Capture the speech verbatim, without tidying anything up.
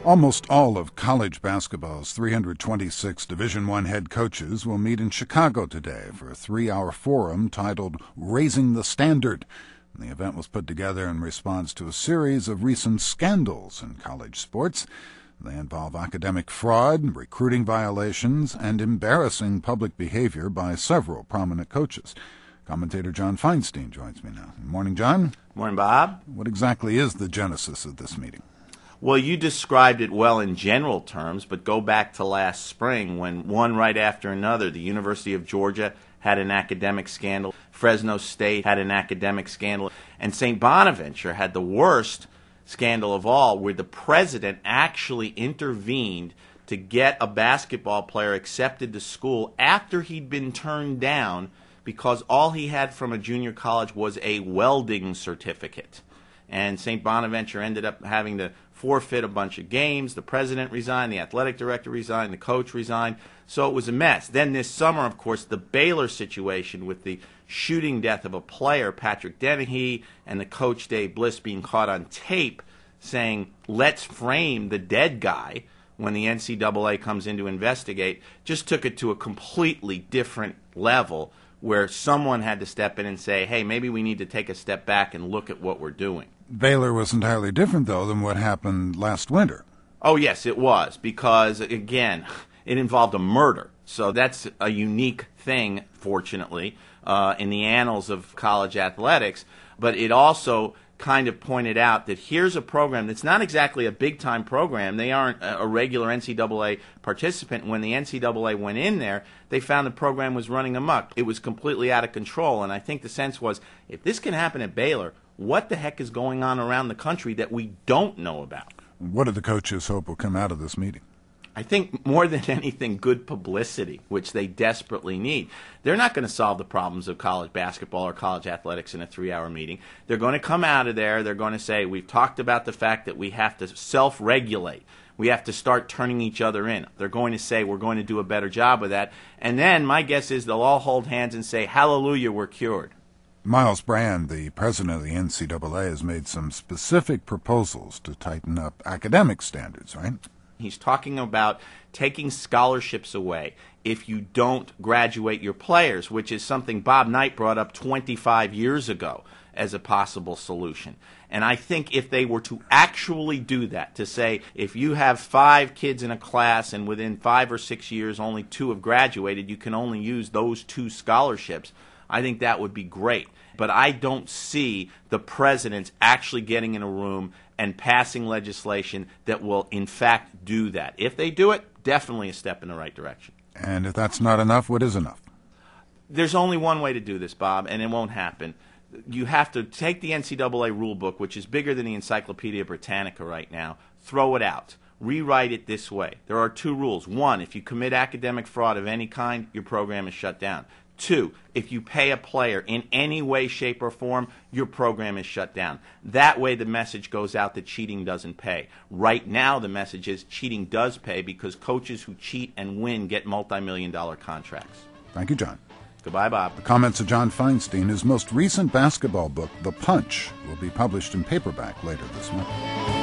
Almost all of college basketball's three hundred twenty-six Division I head coaches will meet in Chicago today for a three-hour forum titled Raising the Standard. The event was put together in response to a series of recent scandals in college sports. They involve academic fraud, recruiting violations, and embarrassing public behavior by several prominent coaches. Commentator John Feinstein joins me now. Good morning, John. Morning, Bob. What exactly is the genesis of this meeting? Well, you described it well in general terms, but go back to last spring when one right after another, the University of Georgia had an academic scandal, Fresno State had an academic scandal, and Saint Bonaventure had the worst scandal of all, where the president actually intervened to get a basketball player accepted to school after he'd been turned down because all he had from a junior college was a welding certificate. And Saint Bonaventure ended up having to forfeit a bunch of games. The president resigned, the athletic director resigned, the coach resigned. So it was a mess. Then this summer, of course, the Baylor situation with the shooting death of a player, Patrick Dennehy, and the coach, Dave Bliss, being caught on tape saying, let's frame the dead guy when the N C double A comes in to investigate, just took it to a completely different level where someone had to step in and say, hey, maybe we need to take a step back and look at what we're doing. Baylor was entirely different, though, than what happened last winter. Oh, yes, it was, because, again, it involved a murder. So that's a unique thing, fortunately, uh, in the annals of college athletics. But it also kind of pointed out that here's a program that's not exactly a big-time program. They aren't a regular N C double A participant. When the N C double A went in there, they found the program was running amok. It was completely out of control, and I think the sense was, if this can happen at Baylor, what the heck is going on around the country that we don't know about? What do the coaches hope will come out of this meeting? I think more than anything, good publicity, which they desperately need. They're not going to solve the problems of college basketball or college athletics in a three-hour meeting. They're going to come out of there. They're going to say, we've talked about the fact that we have to self-regulate. We have to start turning each other in. They're going to say, we're going to do a better job of that. And then my guess is they'll all hold hands and say, hallelujah, we're cured. Miles Brand, the president of the N C double A, has made some specific proposals to tighten up academic standards, right? He's talking about taking scholarships away if you don't graduate your players, which is something Bob Knight brought up twenty-five years ago as a possible solution. And I think if they were to actually do that, to say if you have five kids in a class and within five or six years only two have graduated, you can only use those two scholarships, I think that would be great. But I don't see the presidents actually getting in a room and passing legislation that will, in fact, do that. If they do it, definitely a step in the right direction. And if that's not enough, what is enough? There's only one way to do this, Bob, and it won't happen. You have to take the N C double A rule book, which is bigger than the Encyclopedia Britannica right now, throw it out. Rewrite it this way. There are two rules. One, if you commit academic fraud of any kind, your program is shut down. Two, if you pay a player in any way, shape, or form, your program is shut down. That way the message goes out that cheating doesn't pay. Right now the message is cheating does pay because coaches who cheat and win get multi-million dollar contracts. Thank you, John. Goodbye, Bob. The comments of John Feinstein. His most recent basketball book, The Punch, will be published in paperback later this month.